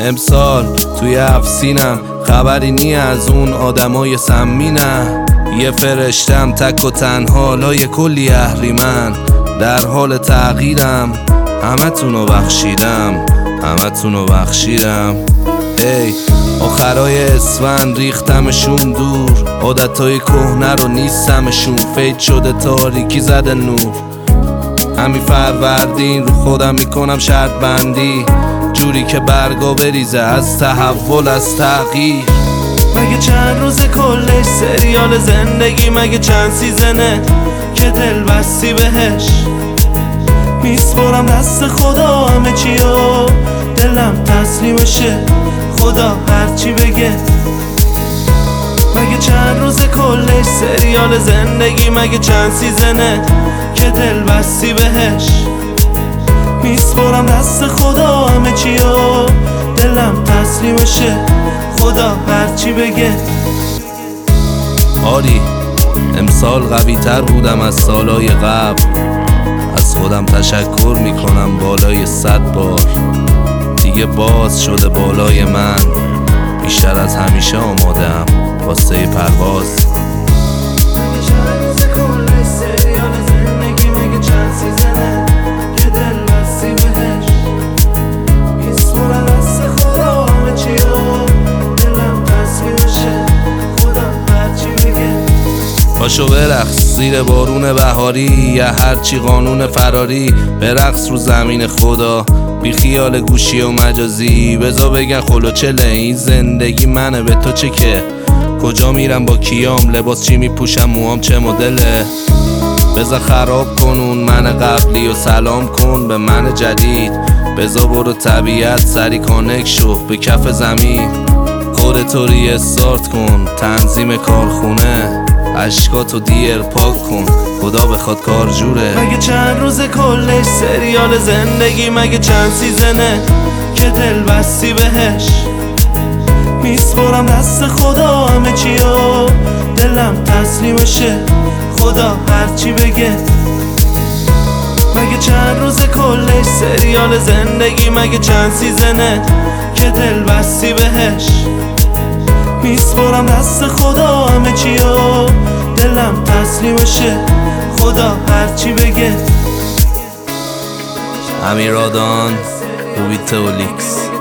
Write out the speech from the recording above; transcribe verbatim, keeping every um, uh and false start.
امسال توی افسینم، خبری نی از اون آدمای سمی نه. یه فرشتم تک و تنها، لای کلی اهریمن، در حال تغییرم. همه تونو بخشیدم، همه تونو بخشیدم. ای آخرای اسفند ریختمشون دور، عادتای کهنه رو نیستمشون، فید شده تاریکی زده نور. همین فروردین رو خودم میکنم شرط بندی، جوری که برگا بریزه از تحول، از تغییر. مگه چند روز کلش سریال زندگی، مگه چند سیزنه که دل بستی بهش. میسپرم دست خدا همه چیو، دلم تسلیمشه خدا هرچی بگه. مگه چند روز کلش سریال زندگی، مگه چند سیزنه که دل بستی بهش. میسپرم دست خدا همه چیو، دلم تسلیمشه خدا هرچی بگه. آری امسال قوی تر بودم از سالای قبل، از خودم تشکر میکنم بالای صد بار. دیگه باز شده بالای من، بیشتر از همیشه آمادم واسه پرواز. پاشو برقص زیر بارون بهاری، یا هرچی قانون فراری، برقص رو زمین خدا، بی خیال گوشی و مجازی. بزا بگن خلوچله این زندگی منه، به تو چه که؟ کجا میرم با کیام، لباس چی میپوشم، موام چه مدله. بزا خراب کنون من قبلی و سلام کن به من جدید. بزا برو طبیعت سری کانک شو به کف زمین. خودتو ریستارت کن، تنظیم کارخونه، عشقاتو دیر پاک کن، خدا بخواد کار جوره. مگه چند روز کلش سریال زندگی، مگه چند سیزنه که دل بستی بهش. میسپرم دست خدا همه چیو، دلم تسلیمشه خدا هرچی بگه. مگه چند روز کلش سریال زندگی، مگه چند سیزنه که دل بستی بهش. میسپرم دست خدا همه چیو، دلم تسلیمشه خدا هرچی بگه. امیرادان، روبیتولیکس.